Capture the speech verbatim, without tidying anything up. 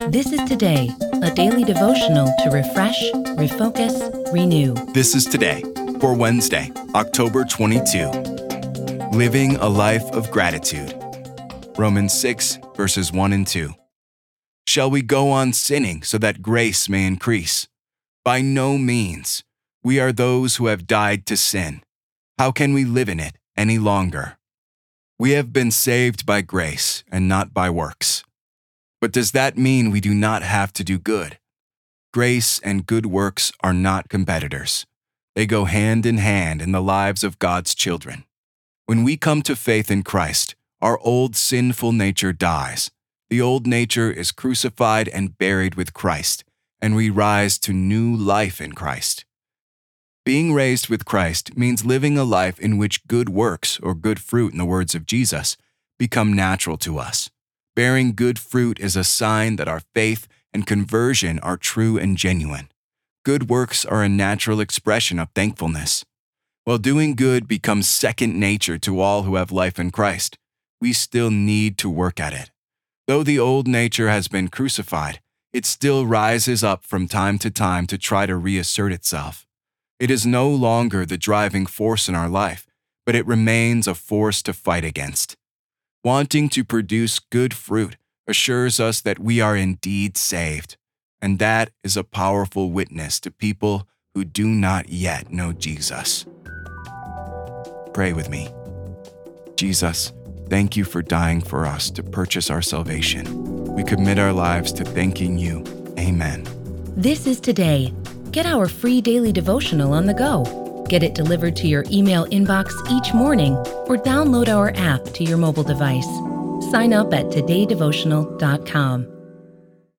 This is Today, a daily devotional to refresh, refocus, renew. This is Today for Wednesday, October twenty-second. Living a life of gratitude. Romans six, verses one and two. Shall we go on sinning so that grace may increase? By no means. We are those who have died to sin. How can we live in it any longer? We have been saved by grace and not by works. But does that mean we do not have to do good? Grace and good works are not competitors. They go hand in hand in the lives of God's children. When we come to faith in Christ, our old sinful nature dies. The old nature is crucified and buried with Christ, and we rise to new life in Christ. Being raised with Christ means living a life in which good works, or good fruit in the words of Jesus, become natural to us. Bearing good fruit is a sign that our faith and conversion are true and genuine. Good works are a natural expression of thankfulness. While doing good becomes second nature to all who have life in Christ, we still need to work at it. Though the old nature has been crucified, it still rises up from time to time to try to reassert itself. It is no longer the driving force in our life, but it remains a force to fight against. Wanting to produce good fruit assures us that we are indeed saved, and that is a powerful witness to people who do not yet know Jesus. Pray with me. Jesus, thank you for dying for us to purchase our salvation. We commit our lives to thanking you. Amen. This is Today. Get our free daily devotional on the go. Get it delivered to your email inbox each morning or download our app to your mobile device. Sign up at today devotional dot com.